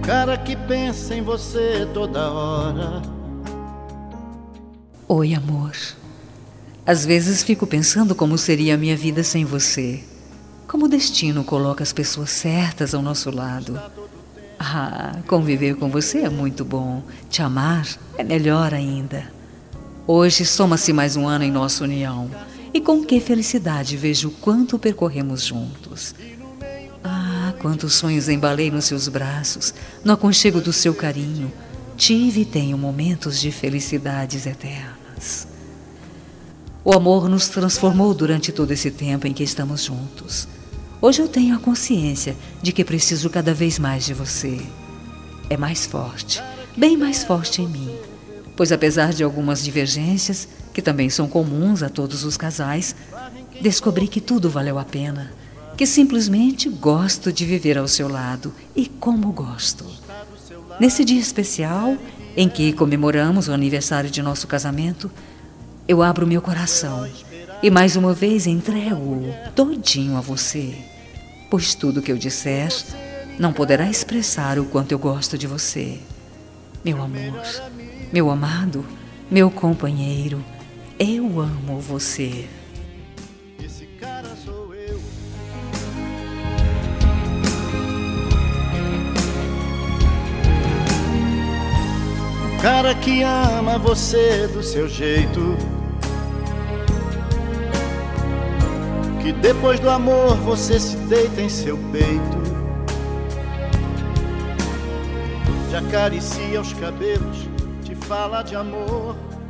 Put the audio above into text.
cara que pensa em você toda hora. Oi, amor. Às vezes fico pensando como seria a minha vida sem você. Como o destino coloca as pessoas certas ao nosso lado. Conviver com você é muito bom. Te amar é melhor ainda. Hoje soma-se mais um ano em nossa união. E com que felicidade vejo o quanto percorremos juntos. Quantos sonhos embalei nos seus braços, no aconchego do seu carinho. Tive e tenho momentos de felicidades eternas. O amor nos transformou durante todo esse tempo em que estamos juntos. Hoje eu tenho a consciência de que preciso cada vez mais de você. É mais forte, bem mais forte em mim. Pois apesar de algumas divergências, que também são comuns a todos os casais, descobri que tudo valeu a pena. Que simplesmente gosto de viver ao seu lado e como gosto. Nesse dia especial, em que comemoramos o aniversário de nosso casamento, eu abro meu coração e mais uma vez entrego-o todinho a você. Pois tudo que eu disser não poderá expressar o quanto eu gosto de você. Meu amor, meu amado, meu companheiro, eu amo você. Esse cara sou eu. O cara que ama você do seu jeito, que depois do amor você se deita em seu peito, te acaricia os cabelos, te fala de amor.